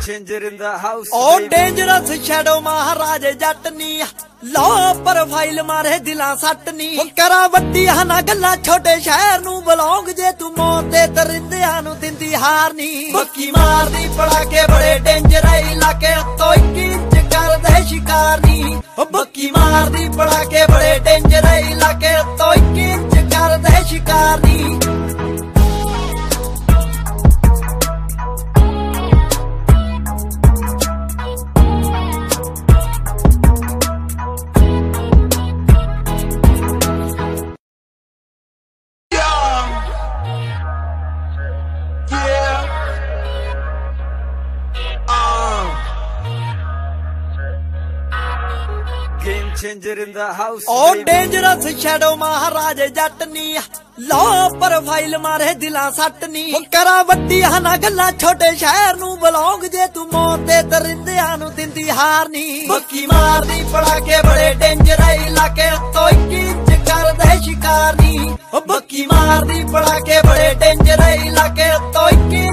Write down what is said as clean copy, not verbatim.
changer in the house. Oh dangerous shadow Maharaj जटनी low profile मारे दिलां सटनी करा वड्डी हना गल्ला छोटे शहर नू बिलोंग जे तू मौत दे दरिंदियां नू दिंदी हारनी बक्की मारदी पड़ाके बड़े डेंजर इलाके तो 1 इंच कर दे शिकारनी बक्की मारदी पड़ाके बड़े डेंजर इलाके तो 1 इंच कर दे शिकारनी Game changer in the house. Oh dangerous shadow Maharaj जटनी लो प्रोफाइल मारे दिलां सटनी करा वड्डी हना गल्ला छोटे शहर नू बिलोंग जे तू मौत दे दरिंदियां नू दिंदी हारनी बक्की मारदी पड़ाके बड़े डेंजर इलाके तो 1 इंच कर दे शिकारनी बक्की मारदी पड़ाके बड़े डेंजर इलाके तो 1